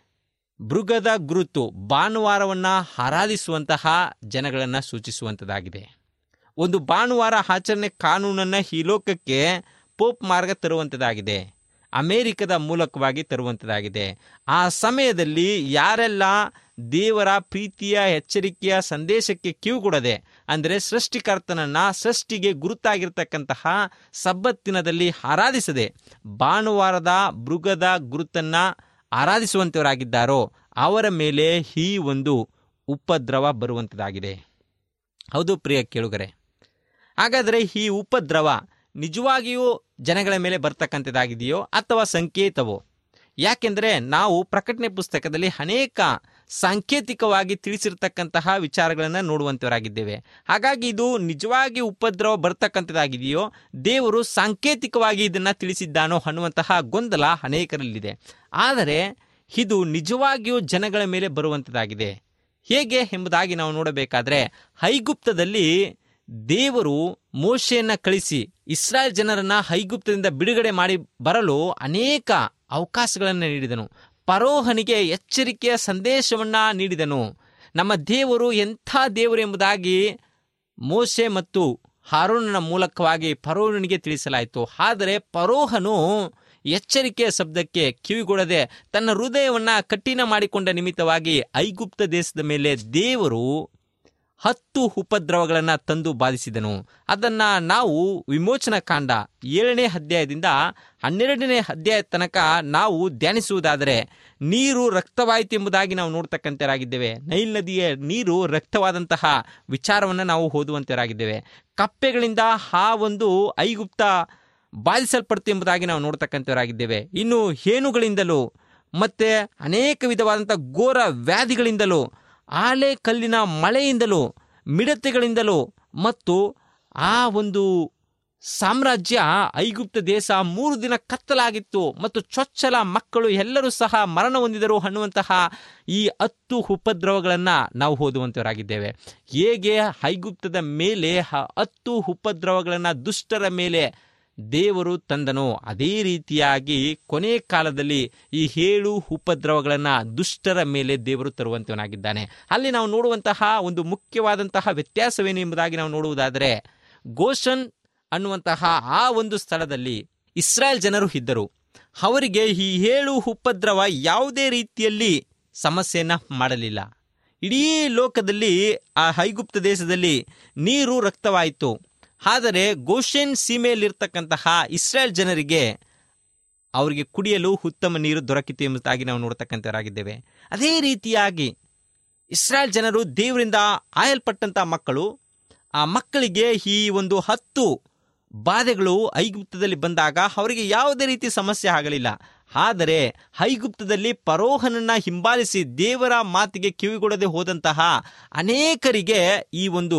ಮೃಗದ ಗುರುತು ಭಾನುವಾರವನ್ನು ಆರಾಧಿಸುವಂತಹ ಜನಗಳನ್ನು ಸೂಚಿಸುವಂಥದ್ದಾಗಿದೆ. ಒಂದು ಭಾನುವಾರ ಆಚರಣೆ ಕಾನೂನನ್ನು ಈ ಲೋಕಕ್ಕೆ ಪೋಪ್ ಮಾರ್ಗ ತರುವಂಥದ್ದಾಗಿದೆ, ಅಮೇರಿಕದ ಮೂಲಕವಾಗಿ ತರುವಂಥದ್ದಾಗಿದೆ. ಆ ಸಮಯದಲ್ಲಿ ಯಾರೆಲ್ಲ ದೇವರ ಪ್ರೀತಿಯ ಎಚ್ಚರಿಕೆಯ ಸಂದೇಶಕ್ಕೆ ಕಿವಿಗೊಡದೆ, ಅಂದರೆ ಸೃಷ್ಟಿಕರ್ತನನ್ನು ಸೃಷ್ಟಿಗೆ ಗುರುತಾಗಿರ್ತಕ್ಕಂತಹ ಸಬ್ಬತ್ತಿನದಲ್ಲಿ ಆರಾಧಿಸದೆ ಭಾನುವಾರದ ಮೃಗದ ಗುರುತನ್ನು ಆರಾಧಿಸುವಂಥವರಾಗಿದ್ದಾರೋ ಅವರ ಮೇಲೆ ಈ ಒಂದು ಉಪದ್ರವ ಬರುವಂಥದ್ದಾಗಿದೆ. ಹೌದು ಪ್ರಿಯ ಕೇಳುಗರೆ, ಹಾಗಾದರೆ ಈ ಉಪದ್ರವ ನಿಜವಾಗಿಯೂ ಜನಗಳ ಮೇಲೆ ಬರ್ತಕ್ಕಂಥದ್ದಾಗಿದೆಯೋ ಅಥವಾ ಸಂಕೇತವೋ? ಯಾಕೆಂದರೆ ನಾವು ಪ್ರಕಟಣೆ ಪುಸ್ತಕದಲ್ಲಿ ಅನೇಕ ಸಾಂಕೇತಿಕವಾಗಿ ತಿಳಿಸಿರ್ತಕ್ಕಂತಹ ವಿಚಾರಗಳನ್ನು ನೋಡುವಂಥವರಾಗಿದ್ದೇವೆ. ಹಾಗಾಗಿ ಇದು ನಿಜವಾಗಿ ಉಪದ್ರವ ಬರ್ತಕ್ಕಂಥದ್ದಾಗಿದೆಯೋ, ದೇವರು ಸಾಂಕೇತಿಕವಾಗಿ ಇದನ್ನು ತಿಳಿಸಿದ್ದಾನೋ ಅನ್ನುವಂತಹ ಗೊಂದಲ ಅನೇಕರಲ್ಲಿದೆ. ಆದರೆ ಇದು ನಿಜವಾಗಿಯೂ ಜನಗಳ ಮೇಲೆ ಬರುವಂಥದ್ದಾಗಿದೆ. ಹೇಗೆ ಎಂಬುದಾಗಿ ನಾವು ನೋಡಬೇಕಾದ್ರೆ, ಐಗುಪ್ತದಲ್ಲಿ ದೇವರು ಮೋಶೆಯನ್ನು ಕಳಿಸಿ ಇಸ್ರಾಯೇಲ್ ಜನರನ್ನು ಐಗುಪ್ತದಿಂದ ಬಿಡುಗಡೆ ಮಾಡಿ ಬರಲು ಅನೇಕ ಅವಕಾಶಗಳನ್ನು ನೀಡಿದನು. ಫರೋಹನಿಗೆ ಎಚ್ಚರಿಕೆಯ ಸಂದೇಶವನ್ನು ನೀಡಿದನು. ನಮ್ಮ ದೇವರು ಎಂಥ ದೇವರು ಎಂಬುದಾಗಿ ಮೋಶೆ ಮತ್ತು ಆರೋನನ ಮೂಲಕವಾಗಿ ಫರೋಹನಿಗೆ ತಿಳಿಸಲಾಯಿತು. ಆದರೆ ಫರೋಹನು ಎಚ್ಚರಿಕೆಯ ಶಬ್ದಕ್ಕೆ ಕಿವಿಗೊಡದೆ ತನ್ನ ಹೃದಯವನ್ನು ಕಠಿಣ ಮಾಡಿಕೊಂಡ ನಿಮಿತ್ತವಾಗಿ ಐಗುಪ್ತ ದೇಶದ ಮೇಲೆ ದೇವರು 10 ಉಪದ್ರವಗಳನ್ನು ತಂದು ಬಾಧಿಸಿದನು. ಅದನ್ನು ನಾವು ವಿಮೋಚನಾ ಕಾಂಡ 7ನೇ ಅಧ್ಯಾಯದಿಂದ 12ನೇ ಅಧ್ಯಾಯ ತನಕ ನಾವು ಧ್ಯಾನಿಸುವುದಾದರೆ, ನೀರು ರಕ್ತವಾಯಿತು ಎಂಬುದಾಗಿ ನಾವು ನೋಡ್ತಕ್ಕಂಥವರಾಗಿದ್ದೇವೆ. ನೈಲ್ ನದಿಯ ನೀರು ರಕ್ತವಾದಂತಹ ವಿಚಾರವನ್ನು ನಾವು ಓದುವಂಥವರಾಗಿದ್ದೇವೆ. ಕಪ್ಪೆಗಳಿಂದ ಆ ಒಂದು ಐಗುಪ್ತ ಬಾಧಿಸಲ್ಪಡ್ತು ಎಂಬುದಾಗಿ ನಾವು ನೋಡ್ತಕ್ಕಂಥವರಾಗಿದ್ದೇವೆ. ಇನ್ನು ಹೇನುಗಳಿಂದಲೂ ಮತ್ತು ಅನೇಕ ವಿಧವಾದಂಥ ಘೋರ ವ್ಯಾಧಿಗಳಿಂದಲೂ, ಆಲೆ ಕಲ್ಲಿನ ಮಳೆಯಿಂದಲೂ, ಮಿಡತೆಗಳಿಂದಲೂ ಮತ್ತು ಆ ಒಂದು ಸಾಮ್ರಾಜ್ಯ ಐಗುಪ್ತ ದೇಶ 3 ದಿನ ಕತ್ತಲಾಗಿತ್ತು ಮತ್ತು ಚೊಚ್ಚಲ ಮಕ್ಕಳು ಎಲ್ಲರೂ ಸಹ ಮರಣ ಹೊಂದಿದರು ಅನ್ನುವಂತಹ ಈ 10 ಉಪದ್ರವಗಳನ್ನು ನಾವು ಓದುವಂಥವರಾಗಿದ್ದೇವೆ. ಹೇಗೆ ಐಗುಪ್ತದ ಮೇಲೆ 10 ಉಪದ್ರವಗಳನ್ನು ದುಷ್ಟರ ಮೇಲೆ ದೇವರು ತಂದನೋ, ಅದೇ ರೀತಿಯಾಗಿ ಕೊನೆ ಕಾಲದಲ್ಲಿ ಈ 7 ಉಪದ್ರವಗಳನ್ನು ದುಷ್ಟರ ಮೇಲೆ ದೇವರು ತರುವಂತವನಾಗಿದ್ದಾನೆ. ಅಲ್ಲಿ ನಾವು ನೋಡುವಂತಹ ಒಂದು ಮುಖ್ಯವಾದಂತಹ ವ್ಯತ್ಯಾಸವೇನು ಎಂಬುದಾಗಿ ನಾವು ನೋಡುವುದಾದರೆ, ಗೋಷನ್ ಅನ್ನುವಂತಹ ಆ ಒಂದು ಸ್ಥಳದಲ್ಲಿ ಇಸ್ರಾಯೇಲ್ ಜನರು ಇದ್ದರು. ಅವರಿಗೆ ಈ 7 ಉಪದ್ರವ ಯಾವುದೇ ರೀತಿಯಲ್ಲಿ ಸಮಸ್ಯೆಯನ್ನು ಮಾಡಲಿಲ್ಲ. ಇಡೀ ಲೋಕದಲ್ಲಿ ಆ ಐಗುಪ್ತ ದೇಶದಲ್ಲಿ ನೀರು ರಕ್ತವಾಯಿತು. ಆದರೆ ಗೋಷೆನ್ ಸೀಮೆಯಲ್ಲಿರ್ತಕ್ಕಂತಹ ಇಸ್ರಾಯೇಲ್ ಜನರಿಗೆ ಅವರಿಗೆ ಕುಡಿಯಲು ಉತ್ತಮ ನೀರು ದೊರಕಿತು ಎಂಬುದಾಗಿ ನಾವು ನೋಡ್ತಕ್ಕಂಥವರಾಗಿದ್ದೇವೆ. ಅದೇ ರೀತಿಯಾಗಿ ಇಸ್ರಾಯೇಲ್ ಜನರು ದೇವರಿಂದ ಆಯಲ್ಪಟ್ಟಂಥ ಮಕ್ಕಳು, ಆ ಮಕ್ಕಳಿಗೆ ಈ ಒಂದು 10 ಬಾಧೆಗಳು ಐಗುಪ್ತದಲ್ಲಿ ಬಂದಾಗ ಅವರಿಗೆ ಯಾವುದೇ ರೀತಿ ಸಮಸ್ಯೆ ಆಗಲಿಲ್ಲ. ಆದರೆ ಐಗುಪ್ತದಲ್ಲಿ ಫರೋಹನನ್ನು ಹಿಂಬಾಲಿಸಿ ದೇವರ ಮಾತಿಗೆ ಕಿವಿಗೊಡದೆ ಹೋದಂತಹ ಅನೇಕರಿಗೆ ಈ ಒಂದು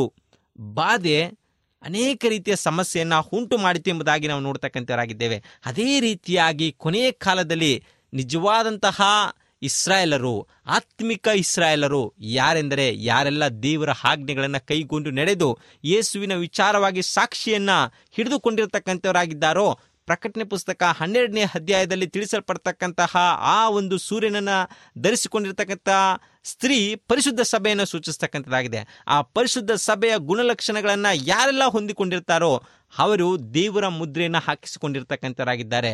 ಬಾಧೆ ಅನೇಕ ರೀತಿಯ ಸಮಸ್ಯೆಯನ್ನು ಉಂಟು ಮಾಡಿತು ಎಂಬುದಾಗಿ ನಾವು ನೋಡ್ತಕ್ಕಂಥವರಾಗಿದ್ದೇವೆ. ಅದೇ ರೀತಿಯಾಗಿ ಕೊನೆಯ ಕಾಲದಲ್ಲಿ ನಿಜವಾದಂತಹ ಇಸ್ರಾಯೇಲರು, ಆತ್ಮಿಕ ಇಸ್ರಾಯೇಲರು ಯಾರೆಂದರೆ ಯಾರೆಲ್ಲ ದೇವರ ಆಜ್ಞೆಗಳನ್ನು ಕೈಗೊಂಡು ನಡೆದು ಯೇಸುವಿನ ವಿಚಾರವಾಗಿ ಸಾಕ್ಷಿಯನ್ನು ಹಿಡಿದುಕೊಂಡಿರ್ತಕ್ಕಂಥವರಾಗಿದ್ದಾರೋ, ಪ್ರಕಟಣೆ ಪುಸ್ತಕ 12ನೇ ಅಧ್ಯಾಯದಲ್ಲಿ ತಿಳಿಸಲ್ಪಡ್ತಕ್ಕಂತಹ ಆ ಒಂದು ಸೂರ್ಯನನ್ನು ಧರಿಸಿಕೊಂಡಿರ್ತಕ್ಕಂಥ ಸ್ತ್ರೀ ಪರಿಶುದ್ಧ ಸಭೆಯನ್ನು ಸೂಚಿಸ್ತಕ್ಕಂಥದ್ದಾಗಿದೆ. ಆ ಪರಿಶುದ್ಧ ಸಭೆಯ ಗುಣಲಕ್ಷಣಗಳನ್ನು ಯಾರೆಲ್ಲ ಹೊಂದಿಕೊಂಡಿರ್ತಾರೋ ಅವರು ದೇವರ ಮುದ್ರೆಯನ್ನು ಹಾಕಿಸಿಕೊಂಡಿರ್ತಕ್ಕಂಥವರಾಗಿದ್ದಾರೆ.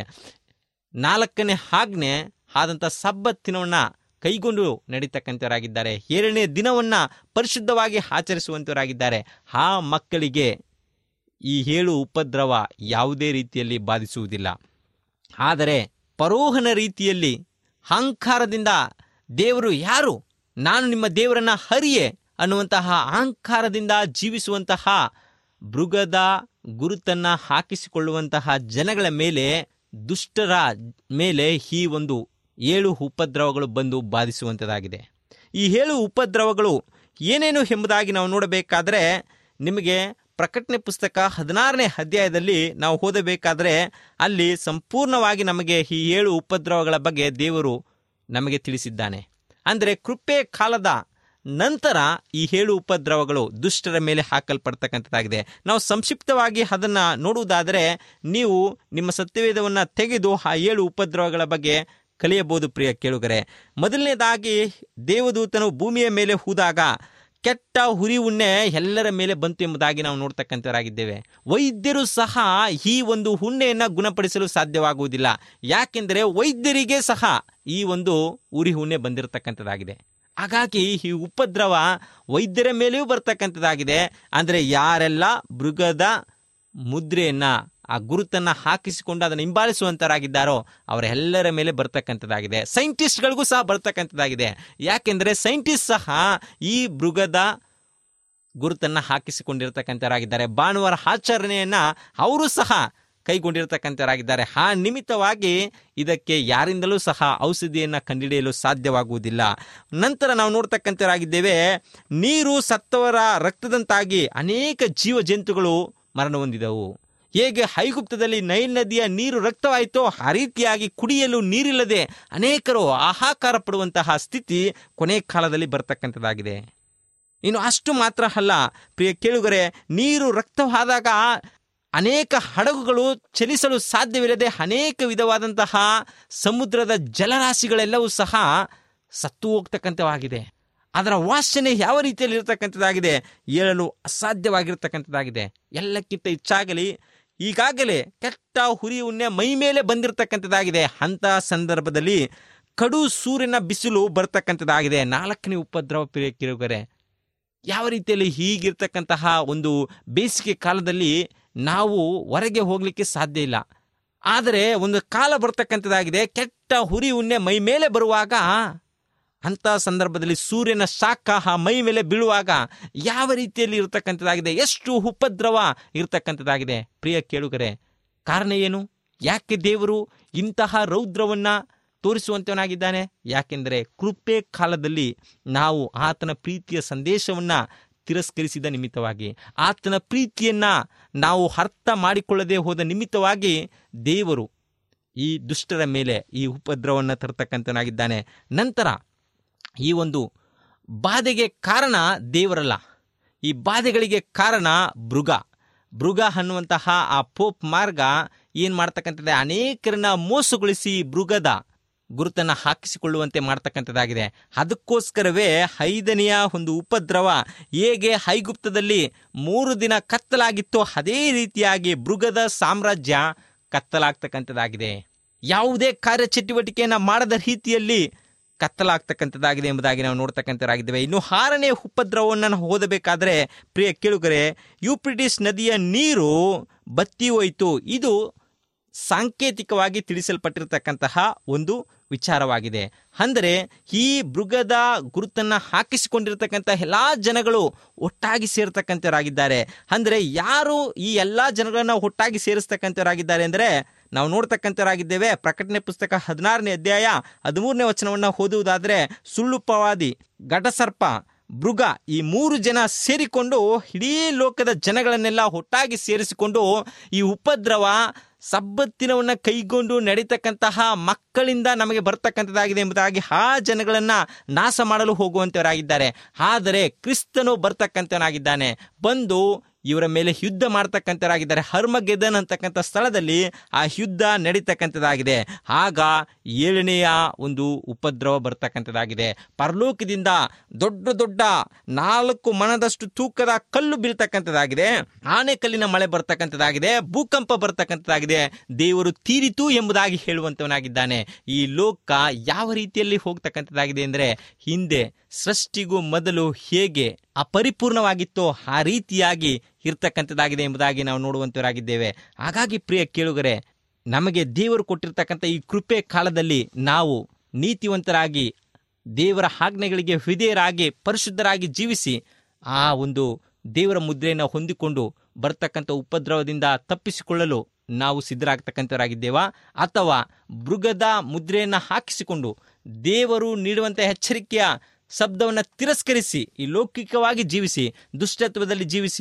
4ನೇ ಆಜ್ಞೆ ಆದಂಥ ಸಬ್ಬತ್ ದಿನವನ್ನು ಕೈಗೊಂಡು ನಡೀತಕ್ಕಂಥವರಾಗಿದ್ದಾರೆ. 7ನೇ ದಿನವನ್ನು ಪರಿಶುದ್ಧವಾಗಿ ಆಚರಿಸುವಂಥವರಾಗಿದ್ದಾರೆ. ಆ ಮಕ್ಕಳಿಗೆ ಈ 7 ಉಪದ್ರವ ಯಾವುದೇ ರೀತಿಯಲ್ಲಿ ಬಾಧಿಸುವುದಿಲ್ಲ. ಆದರೆ ಫರೋಹನ ರೀತಿಯಲ್ಲಿ ಅಹಂಕಾರದಿಂದ ದೇವರು ಯಾರು, ನಾನು ನಿಮ್ಮ ದೇವರನ್ನ ಹರಿಯೆ ಅನ್ನುವಂತಹ ಅಹಂಕಾರದಿಂದ ಜೀವಿಸುವಂತಹ ಮೃಗದ ಗುರುತನ್ನು ಹಾಕಿಸಿಕೊಳ್ಳುವಂತಹ ಜನಗಳ ಮೇಲೆ, ದುಷ್ಟರ ಮೇಲೆ ಈ ಒಂದು 7 ಉಪದ್ರವಗಳು ಬಂದು ಬಾಧಿಸುವಂಥದ್ದಾಗಿದೆ. ಈ 7 ಉಪದ್ರವಗಳು ಏನೇನು ಎಂಬುದಾಗಿ ನಾವು ನೋಡಬೇಕಾದ್ರೆ, ನಿಮಗೆ ಪ್ರಕಟಣೆ ಪುಸ್ತಕ 16ನೇ ಅಧ್ಯಾಯದಲ್ಲಿ ನಾವು ಓದಬೇಕಾದ್ರೆ ಅಲ್ಲಿ ಸಂಪೂರ್ಣವಾಗಿ ನಮಗೆ ಈ 7 ಉಪದ್ರವಗಳ ಬಗ್ಗೆ ದೇವರು ನಮಗೆ ತಿಳಿಸಿದ್ದಾನೆ. ಅಂದರೆ ಕೃಪೆ ಕಾಲದ ನಂತರ ಈ 7 ಉಪದ್ರವಗಳು ದುಷ್ಟರ ಮೇಲೆ ಹಾಕಲ್ಪಡ್ತಕ್ಕಂಥದ್ದಾಗಿದೆ. ನಾವು ಸಂಕ್ಷಿಪ್ತವಾಗಿ ಅದನ್ನು ನೋಡುವುದಾದರೆ ನೀವು ನಿಮ್ಮ ಸತ್ಯವೇದವನ್ನು ತೆಗೆದು ಆ 7 ಉಪದ್ರವಗಳ ಬಗ್ಗೆ ಕಲಿಯಬಹುದು. ಪ್ರಿಯ ಕೇಳುಗರೆ, ಮೊದಲನೇದಾಗಿ ದೇವದೂತನು ಭೂಮಿಯ ಮೇಲೆ ಹೂದಾಗ ಕೆಟ್ಟ ಹುರಿ ಉಣ್ಣೆ ಎಲ್ಲರ ಮೇಲೆ ಬಂತು ಎಂಬುದಾಗಿ ನಾವು ನೋಡ್ತಕ್ಕಂಥವರಾಗಿದ್ದೇವೆ. ವೈದ್ಯರು ಸಹ ಈ ಒಂದು ಹುಣ್ಣೆಯನ್ನು ಗುಣಪಡಿಸಲು ಸಾಧ್ಯವಾಗುವುದಿಲ್ಲ. ಯಾಕೆಂದರೆ ವೈದ್ಯರಿಗೆ ಸಹ ಈ ಒಂದು ಉರಿ ಹುಣ್ಣೆ ಬಂದಿರತಕ್ಕಂಥದ್ದಾಗಿದೆ. ಹಾಗಾಗಿ ಈ ಉಪದ್ರವ ವೈದ್ಯರ ಮೇಲೆಯೂ ಬರ್ತಕ್ಕಂಥದ್ದಾಗಿದೆ. ಅಂದರೆ ಯಾರೆಲ್ಲ ಮೃಗದ ಮುದ್ರೆಯನ್ನು, ಆ ಗುರುತನ್ನು ಹಾಕಿಸಿಕೊಂಡು ಅದನ್ನು ಹಿಂಬಾಲಿಸುವಂತರಾಗಿದ್ದಾರೋ ಅವರೆಲ್ಲರ ಮೇಲೆ ಬರ್ತಕ್ಕಂಥದ್ದಾಗಿದೆ. ಸೈಂಟಿಸ್ಟ್ಗಳಿಗೂ ಸಹ ಬರ್ತಕ್ಕಂಥದ್ದಾಗಿದೆ. ಯಾಕೆಂದರೆ ಸೈಂಟಿಸ್ಟ್ ಸಹ ಈ ಮೃಗದ ಗುರುತನ್ನು ಹಾಕಿಸಿಕೊಂಡಿರ್ತಕ್ಕಂಥವರಾಗಿದ್ದಾರೆ. ಭಾನುವಾರ ಆಚರಣೆಯನ್ನು ಅವರು ಸಹ ಕೈಗೊಂಡಿರ್ತಕ್ಕಂಥವರಾಗಿದ್ದಾರೆ. ಆ ನಿಮಿತ್ತವಾಗಿ ಇದಕ್ಕೆ ಯಾರಿಂದಲೂ ಸಹ ಔಷಧಿಯನ್ನು ಕಂಡುಹಿಡಿಯಲು ಸಾಧ್ಯವಾಗುವುದಿಲ್ಲ. ನಂತರ ನಾವು ನೋಡ್ತಕ್ಕಂಥವರಾಗಿದ್ದೇವೆ, ನೀರು ಸತ್ತವರ ರಕ್ತದಂತಾಗಿ ಅನೇಕ ಜೀವ ಜಂತುಗಳು ಮರಣ ಹೊಂದಿದವು. ಹೇಗೆ ಐಗುಪ್ತದಲ್ಲಿ ನೈಲ್ ನದಿಯ ನೀರು ರಕ್ತವಾಯಿತೋ ಆ ರೀತಿಯಾಗಿ ಕುಡಿಯಲು ನೀರಿಲ್ಲದೆ ಅನೇಕರು ಹಾಹಾಕಾರ ಪಡುವಂತಹ ಸ್ಥಿತಿ ಕೊನೆ ಕಾಲದಲ್ಲಿ ಬರ್ತಕ್ಕಂಥದ್ದಾಗಿದೆ. ಇನ್ನು ಅಷ್ಟು ಮಾತ್ರ ಅಲ್ಲ ಪ್ರಿಯ ಕೇಳುಗರೆ, ನೀರು ರಕ್ತವಾದಾಗ ಅನೇಕ ಹಡಗುಗಳು ಚಲಿಸಲು ಸಾಧ್ಯವಿಲ್ಲದೆ ಅನೇಕ ವಿಧವಾದಂತಹ ಸಮುದ್ರದ ಜಲರಾಶಿಗಳೆಲ್ಲವೂ ಸಹ ಸತ್ತು ಹೋಗ್ತಕ್ಕಂಥವಾಗಿದೆ. ಅದರ ವಾಸನೆ ಯಾವ ರೀತಿಯಲ್ಲಿ ಇರತಕ್ಕಂಥದ್ದಾಗಿದೆ, ಹೇಳಲು ಅಸಾಧ್ಯವಾಗಿರ್ತಕ್ಕಂಥದ್ದಾಗಿದೆ. ಎಲ್ಲಕ್ಕಿಂತ ಹೆಚ್ಚಾಗಲಿ ಈಗಾಗಲೇ ಕೆಟ್ಟ ಹುರಿ ಉಣ್ಣೆ ಮೈ ಮೇಲೆ ಬಂದಿರತಕ್ಕಂಥದ್ದಾಗಿದೆ. ಅಂತಹ ಸಂದರ್ಭದಲ್ಲಿ ಕಡು ಸೂರ್ಯನ ಬಿಸಿಲು ಬರ್ತಕ್ಕಂಥದ್ದಾಗಿದೆ. 4ನೇ ಉಪದ್ರವ ಪ್ರಿಯ ಕೇಳುಗರೆ, ಯಾವ ರೀತಿಯಲ್ಲಿ ಹೀಗಿರ್ತಕ್ಕಂತಹ ಒಂದು ಬೇಸಿಗೆ ಕಾಲದಲ್ಲಿ ನಾವು ಹೊರಗೆ ಹೋಗಲಿಕ್ಕೆ ಸಾಧ್ಯ ಇಲ್ಲ. ಆದರೆ ಒಂದು ಕಾಲ ಬರ್ತಕ್ಕಂಥದ್ದಾಗಿದೆ, ಕೆಟ್ಟ ಹುರಿ ಉಣ್ಣೆ ಮೈ ಮೇಲೆ ಬರುವಾಗ, ಅಂಥ ಸಂದರ್ಭದಲ್ಲಿ ಸೂರ್ಯನ ಶಾಖ ಆ ಮೈ ಮೇಲೆ ಬೀಳುವಾಗ ಯಾವ ರೀತಿಯಲ್ಲಿ ಇರತಕ್ಕಂಥದ್ದಾಗಿದೆ, ಎಷ್ಟು ಉಪದ್ರವ ಇರತಕ್ಕಂಥದ್ದಾಗಿದೆ. ಪ್ರಿಯ ಕೇಳುಗರೆ, ಕಾರಣ ಏನು? ಯಾಕೆ ದೇವರು ಇಂತಹ ರೌದ್ರವನ್ನು ತೋರಿಸುವಂತವನಾಗಿದ್ದಾನೆ? ಯಾಕೆಂದರೆ ಕೃಪೆ ಕಾಲದಲ್ಲಿ ನಾವು ಆತನ ಪ್ರೀತಿಯ ಸಂದೇಶವನ್ನು ತಿರಸ್ಕರಿಸಿದ ನಿಮಿತ್ತವಾಗಿ, ಆತನ ಪ್ರೀತಿಯನ್ನು ನಾವು ಅರ್ಥ ಮಾಡಿಕೊಳ್ಳದೆ ಹೋದ ನಿಮಿತ್ತವಾಗಿ ದೇವರು ಈ ದುಷ್ಟರ ಮೇಲೆ ಈ ಉಪದ್ರವವನ್ನು ತರತಕ್ಕಂಥನಾಗಿದ್ದಾನೆ. ನಂತರ ಈ ಒಂದು ಬಾಧೆಗೆ ಕಾರಣ ದೇವರಲ್ಲ, ಈ ಬಾಧೆಗಳಿಗೆ ಕಾರಣ ಮೃಗ ಅನ್ನುವಂತಹ ಆ ಪೋಪ್ ಮಾರ್ಗ ಏನು ಮಾಡ್ತಕ್ಕಂಥದ್ದೇ, ಅನೇಕರನ್ನ ಮೋಸಗೊಳಿಸಿ ಮೃಗದ ಗುರುತನ್ನು ಹಾಕಿಸಿಕೊಳ್ಳುವಂತೆ ಮಾಡ್ತಕ್ಕಂಥದ್ದಾಗಿದೆ. ಅದಕ್ಕೋಸ್ಕರವೇ 5ನೆಯ ಒಂದು ಉಪದ್ರವ ಹೇಗೆ ಐಗುಪ್ತದಲ್ಲಿ 3 ದಿನ ಕತ್ತಲಾಗಿತ್ತೋ ಅದೇ ರೀತಿಯಾಗಿ ಮೃಗದ ಸಾಮ್ರಾಜ್ಯ ಕತ್ತಲಾಗ್ತಕ್ಕಂಥದ್ದಾಗಿದೆ. ಯಾವುದೇ ಕಾರ್ಯಚಟುವಟಿಕೆಯನ್ನು ಮಾಡದ ರೀತಿಯಲ್ಲಿ ಕತ್ತಲಾಗ್ತಕ್ಕಂಥದ್ದಾಗಿದೆ ಎಂಬುದಾಗಿ ನಾವು ನೋಡ್ತಕ್ಕಂಥದ್ದಾಗಿದ್ದೇವೆ. ಇನ್ನು 6ನೇ ಉಪದ್ರವವನ್ನು ನಾವು ಓದಬೇಕಾದ್ರೆ ಪ್ರಿಯ ಕೇಳುಗರೆ, ಯೂಫ್ರೆಟಿಸ್ ನದಿಯ ನೀರು ಬತ್ತಿ ಹೋಯಿತು. ಇದು ಸಾಂಕೇತಿಕವಾಗಿ ತಿಳಿಸಲ್ಪಟ್ಟಿರತಕ್ಕಂತಹ ಒಂದು ವಿಚಾರವಾಗಿದೆ. ಅಂದರೆ ಈ ಮೃಗದ ಗುರುತನ್ನು ಹಾಕಿಸಿಕೊಂಡಿರತಕ್ಕಂಥ ಎಲ್ಲ ಜನಗಳು ಒಟ್ಟಾಗಿ ಸೇರ್ತಕ್ಕಂಥವರಾಗಿದ್ದಾರೆ. ಅಂದರೆ ಯಾರು ಈ ಎಲ್ಲ ಜನಗಳನ್ನ ಒಟ್ಟಾಗಿ ಸೇರಿಸ್ತಕ್ಕಂಥವರಾಗಿದ್ದಾರೆ ಅಂದರೆ ನಾವು ನೋಡ್ತಕ್ಕಂಥವರಾಗಿದ್ದೇವೆ. ಪ್ರಕಟಣೆ ಪುಸ್ತಕ 16ನೇ ಅಧ್ಯಾಯ 13ನೇ ವಚನವನ್ನು ಓದುವುದಾದರೆ, ಸುಳ್ಳು ಪ್ರವಾದಿ, ಘಟಸರ್ಪ, ಮೃಗ ಈ 3 ಜನ ಸೇರಿಕೊಂಡು ಇಡೀ ಲೋಕದ ಜನಗಳನ್ನೆಲ್ಲ ಒಟ್ಟಾಗಿ ಸೇರಿಸಿಕೊಂಡು ಈ ಉಪದ್ರವ ಸಬ್ಬತ್ತಿನವನ್ನು ಕೈಗೊಂಡು ನಡೀತಕ್ಕಂತಹ ಮಕ್ಕಳಿಂದ ನಮಗೆ ಬರ್ತಕ್ಕಂಥದ್ದಾಗಿದೆ ಎಂಬುದಾಗಿ ಆ ಜನಗಳನ್ನು ನಾಶ ಮಾಡಲು ಹೋಗುವಂತವರಾಗಿದ್ದಾರೆ. ಆದರೆ ಕ್ರಿಸ್ತನು ಬರ್ತಕ್ಕಂಥವನಾಗಿದ್ದಾನೆ, ಬಂದು ಇವರ ಮೇಲೆ ಯುದ್ಧ ಮಾಡ್ತಕ್ಕಂಥವರಾಗಿದ್ದಾರೆ. ಹರ್ಮಗೆದನ್ ಅಂತಕ್ಕಂಥ ಸ್ಥಳದಲ್ಲಿ ಆ ಯುದ್ಧ ನಡೀತಕ್ಕಂಥದ್ದಾಗಿದೆ. ಆಗ 7ನೆಯ ಒಂದು ಉಪದ್ರವ ಬರ್ತಕ್ಕಂಥದ್ದಾಗಿದೆ. ಪರಲೋಕದಿಂದ ದೊಡ್ಡ 4 ಮೊಣದಷ್ಟು ತೂಕದ ಕಲ್ಲು ಬೀಳ್ತಕ್ಕಂಥದ್ದಾಗಿದೆ. ಆನೆಕಲ್ಲಿನ ಮಳೆ ಬರ್ತಕ್ಕಂಥದ್ದಾಗಿದೆ. ಭೂಕಂಪ ಬರ್ತಕ್ಕಂಥದ್ದಾಗಿದೆ. ದೇವರು ತೀರಿತು ಎಂಬುದಾಗಿ ಹೇಳುವಂತವನಾಗಿದ್ದಾನೆ. ಈ ಲೋಕ ಯಾವ ರೀತಿಯಲ್ಲಿ ಹೋಗ್ತಕ್ಕಂಥದ್ದಾಗಿದೆ ಅಂದರೆ, ಹಿಂದೆ ಸೃಷ್ಟಿಗೂ ಮೊದಲು ಹೇಗೆ ಅಪರಿಪೂರ್ಣವಾಗಿತ್ತೋ ಆ ರೀತಿಯಾಗಿ ಇರ್ತಕ್ಕಂಥದ್ದಾಗಿದೆ ಎಂಬುದಾಗಿ ನಾವು ನೋಡುವಂತವರಾಗಿದ್ದೇವೆ. ಹಾಗಾಗಿ ಪ್ರಿಯ ಕೇಳುಗರೆ, ನಮಗೆ ದೇವರು ಕೊಟ್ಟಿರ್ತಕ್ಕಂಥ ಈ ಕೃಪೆ ಕಾಲದಲ್ಲಿ ನಾವು ನೀತಿವಂತರಾಗಿ ದೇವರ ಆಜ್ಞೆಗಳಿಗೆ ವಿಧೇಯರಾಗಿ ಪರಿಶುದ್ಧರಾಗಿ ಜೀವಿಸಿ ಆ ಒಂದು ದೇವರ ಮುದ್ರೆಯನ್ನು ಹೊಂದಿಕೊಂಡು ಬರ್ತಕ್ಕಂಥ ಉಪದ್ರವದಿಂದ ತಪ್ಪಿಸಿಕೊಳ್ಳಲು ನಾವು ಸಿದ್ಧರಾಗ್ತಕ್ಕಂಥವರಾಗಿದ್ದೇವಾ? ಅಥವಾ ಮೃಗದ ಮುದ್ರೆಯನ್ನು ಹಾಕಿಸಿಕೊಂಡು ದೇವರು ನೀಡುವಂಥ ಎಚ್ಚರಿಕೆಯ ಶಬ್ದವನ್ನು ತಿರಸ್ಕರಿಸಿ ಈ ಲೌಕಿಕವಾಗಿ ಜೀವಿಸಿ ದುಷ್ಟತ್ವದಲ್ಲಿ ಜೀವಿಸಿ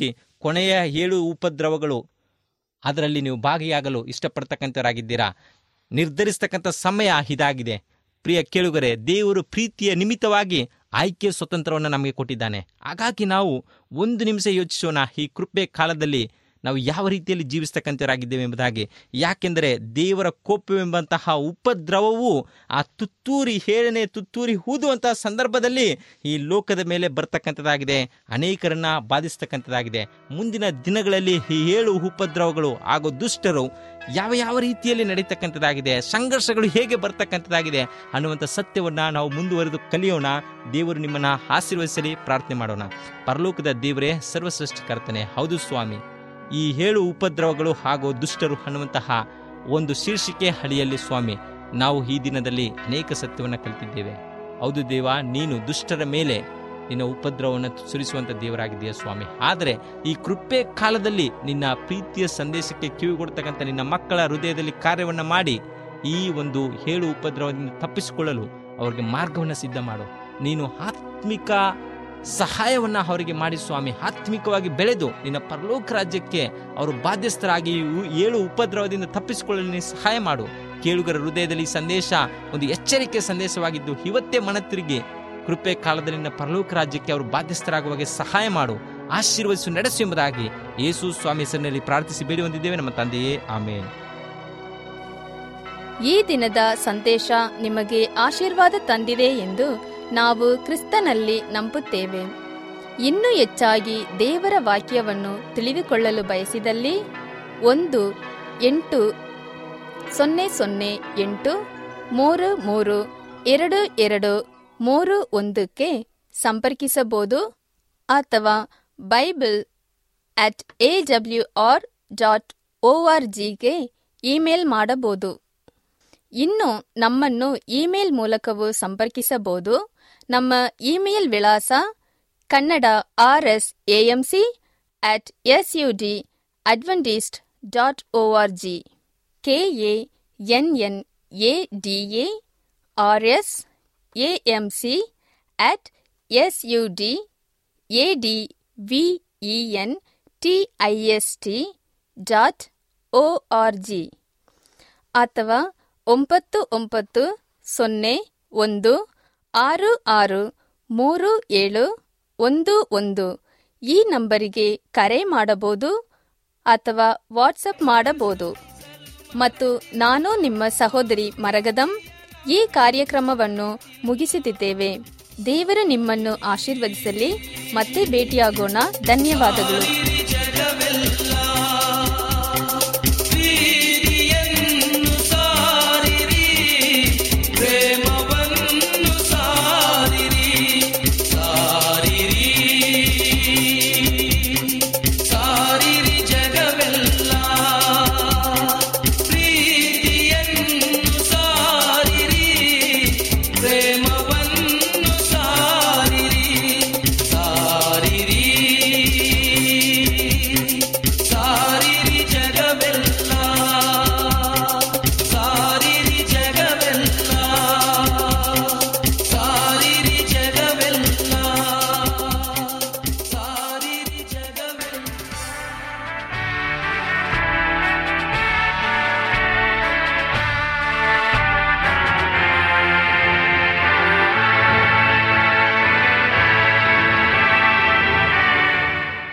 ಕೊನೆಯ 7 ಉಪದ್ರವಗಳು, ಅದರಲ್ಲಿ ನೀವು ಭಾಗಿಯಾಗಲು ಇಷ್ಟಪಡ್ತಕ್ಕಂಥವರಾಗಿದ್ದೀರಾ. ನಿರ್ಧರಿಸ್ತಕ್ಕಂಥ ಸಮಯ ಇದಾಗಿದೆ. ಪ್ರಿಯ ಕೇಳುಗರೆ, ದೇವರು ಪ್ರೀತಿಯ ನಿಮಿತ್ತವಾಗಿ ಆಯ್ಕೆ ಸ್ವತಂತ್ರವನ್ನು ನಮಗೆ ಕೊಟ್ಟಿದ್ದಾನೆ. ಹಾಗಾಗಿ ನಾವು 1 ನಿಮಿಷ ಯೋಚಿಸೋಣ, ಈ ಕೃಪೆ ಕಾಲದಲ್ಲಿ ನಾವು ಯಾವ ರೀತಿಯಲ್ಲಿ ಜೀವಿಸ್ತಕ್ಕಂಥವರಾಗಿದ್ದೇವೆ ಎಂಬುದಾಗಿ. ಯಾಕೆಂದರೆ ದೇವರ ಕೋಪವೆಂಬಂತಹ ಉಪದ್ರವವು ಆ ಏಳನೇ ತುತ್ತೂರಿ ಊದುವಂತಹ ಸಂದರ್ಭದಲ್ಲಿ ಈ ಲೋಕದ ಮೇಲೆ ಬರ್ತಕ್ಕಂಥದ್ದಾಗಿದೆ, ಅನೇಕರನ್ನ ಬಾಧಿಸ್ತಕ್ಕಂಥದ್ದಾಗಿದೆ. ಮುಂದಿನ ದಿನಗಳಲ್ಲಿ ಈ 7 ಉಪದ್ರವಗಳು ಹಾಗೂ ದುಷ್ಟರು ಯಾವ ರೀತಿಯಲ್ಲಿ ನಡೀತಕ್ಕಂಥದ್ದಾಗಿದೆ, ಸಂಘರ್ಷಗಳು ಹೇಗೆ ಬರ್ತಕ್ಕಂಥದ್ದಾಗಿದೆ ಅನ್ನುವಂಥ ಸತ್ಯವನ್ನು ನಾವು ಮುಂದುವರೆದು ಕಲಿಯೋಣ. ದೇವರು ನಿಮ್ಮನ್ನು ಆಶೀರ್ವದಿಸಲಿ. ಪ್ರಾರ್ಥನೆ ಮಾಡೋಣ. ಪರಲೋಕದ ದೇವರೇ, ಸರ್ವಸೃಷ್ಟಿಕರ್ತನೆ, ಹೌದು ಸ್ವಾಮಿ, ಈ 7 ಉಪದ್ರವಗಳು ಹಾಗೂ ದುಷ್ಟರು ಅನ್ನುವಂತಹ ಒಂದು ಶೀರ್ಷಿಕೆ ಅಡಿಯಲ್ಲಿ ಸ್ವಾಮಿ, ನಾವು ಈ ದಿನದಲ್ಲಿ ಅನೇಕ ಸತ್ಯವನ್ನು ಕಲಿತಿದ್ದೇವೆ. ಹೌದು ದೇವ, ನೀನು ದುಷ್ಟರ ಮೇಲೆ ನಿನ್ನ ಉಪದ್ರವವನ್ನು ಸುರಿಸುವಂಥ ದೇವರಾಗಿದೆಯಾ ಸ್ವಾಮಿ. ಆದರೆ ಈ ಕೃಪೆ ಕಾಲದಲ್ಲಿ ನಿನ್ನ ಪ್ರೀತಿಯ ಸಂದೇಶಕ್ಕೆ ಕಿವಿಗೊಡ್ತಕ್ಕಂಥ ನಿನ್ನ ಮಕ್ಕಳ ಹೃದಯದಲ್ಲಿ ಕಾರ್ಯವನ್ನು ಮಾಡಿ ಈ ಒಂದು 7 ಉಪದ್ರವದಿಂದ ತಪ್ಪಿಸಿಕೊಳ್ಳಲು ಅವರಿಗೆ ಮಾರ್ಗವನ್ನು ಸಿದ್ಧ ಮಾಡು. ನೀನು ಆತ್ಮಿಕ ಸಹಾಯವನ್ನು ಅವರಿಗೆ ಮಾಡಿ ಸ್ವಾಮಿ. ಆತ್ಮಿಕವಾಗಿ ಬೆಳೆದು ನಿನ್ನ ಪರಲೋಕ ರಾಜ್ಯಕ್ಕೆ ಅವರು ಬಾಧ್ಯಸ್ಥರಾಗಿ 7 ಉಪದ್ರವದಿಂದ ತಪ್ಪಿಸಿಕೊಳ್ಳಲು ನೀನು ಸಹಾಯ ಮಾಡು. ಕೇಳುಗರ ಹೃದಯದಲ್ಲಿ ಈ ಸಂದೇಶ ಒಂದು ಎಚ್ಚರಿಕೆ ಸಂದೇಶವಾಗಿದ್ದು ಇವತ್ತೇ ಮನತಿರುಗಿ ಕೃಪೆ ಕಾಲದಲ್ಲಿ ನಿನ್ನ ಪರಲೋಕ ರಾಜ್ಯಕ್ಕೆ ಅವರು ಬಾಧ್ಯಸ್ಥರಾಗುವಾಗೆ ಸಹಾಯ ಮಾಡು, ಆಶೀರ್ವದಿಸು, ನಡೆಸು ಎಂಬುದಾಗಿ ಯೇಸು ಸ್ವಾಮಿ ಹೆಸರಿನಲ್ಲಿ ಪ್ರಾರ್ಥಿಸಿ ಬೇಡಿ ಹೊಂದಿದ್ದೇವೆ ನಮ್ಮ ತಂದೆಯೇ, ಆಮೇನ್. ಈ ದಿನದ ಸಂದೇಶ ನಿಮಗೆ ಆಶೀರ್ವಾದ ತಂದಿದೆ ಎಂದು ನಾವು ಕ್ರಿಸ್ತನಲ್ಲಿ ನಂಬುತ್ತೇವೆ. ಇನ್ನೂ ಹೆಚ್ಚಾಗಿ ದೇವರ ವಾಕ್ಯವನ್ನು ತಿಳಿದುಕೊಳ್ಳಲು ಬಯಸಿದಲ್ಲಿ 1-800-833-2231 ಸಂಪರ್ಕಿಸಬಹುದು ಅಥವಾ bible@awr.org ಇಮೇಲ್ ಮಾಡಬಹುದು. ಇನ್ನು ನಮ್ಮನ್ನು ಇಮೇಲ್ ಮೂಲಕವೂ ಸಂಪರ್ಕಿಸಬಹುದು. ನಮ್ಮ ಇಮೇಲ್ ವಿಳಾಸ kannada@sudadventist.org kannadamc@sudadventist.org ಅಥವಾ 9901663711 ಈ ನಂಬರಿಗೆ ಕರೆ ಮಾಡಬಹುದು ಅಥವಾ ವಾಟ್ಸಪ್ ಮಾಡಬಹುದು. ಮತ್ತು ನಾನು ನಿಮ್ಮ ಸಹೋದರಿ ಮರಗದಂ ಈ ಕಾರ್ಯಕ್ರಮವನ್ನು ಮುಗಿಸುತ್ತಿದ್ದೇವೆ. ದೇವರು ನಿಮ್ಮನ್ನು ಆಶೀರ್ವದಿಸಲಿ. ಮತ್ತೆ ಭೇಟಿಯಾಗೋಣ. ಧನ್ಯವಾದಗಳು.